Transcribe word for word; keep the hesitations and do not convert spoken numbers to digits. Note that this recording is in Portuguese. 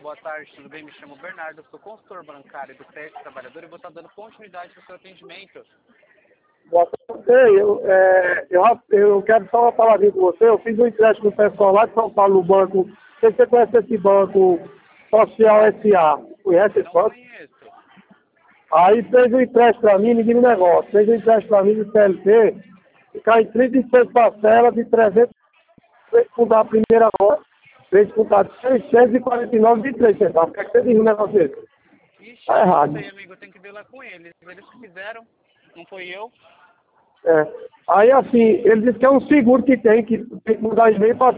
Boa tarde, tudo bem? Me chamo Bernardo, sou consultor bancário do Crédito Trabalhador e vou estar dando continuidade ao seu atendimento. Boa tarde, eu, é, eu, eu quero só uma palavrinha com você. Eu fiz um empréstimo com o pessoal lá de São Paulo, no banco. Não sei se você conhece esse banco Social S A. Conhece esse Não banco? conheço. Aí fez um empréstimo para mim, ninguém me negócio. Fez um empréstimo para mim do C L T, e cai em trinta e seis parcelas de trezentos, fez fundar a primeira hora, fez fundar seiscentos e quarenta e nove vírgula vinte e três centavos. O que é que você diz um negócio desse? Ixi, Tá errado. não sei, amigo, eu tenho que ver lá com eles. Eles que fizeram, não foi eu. É. Aí assim, ele disse que é um seguro que tem, que tem que mudar e-mail para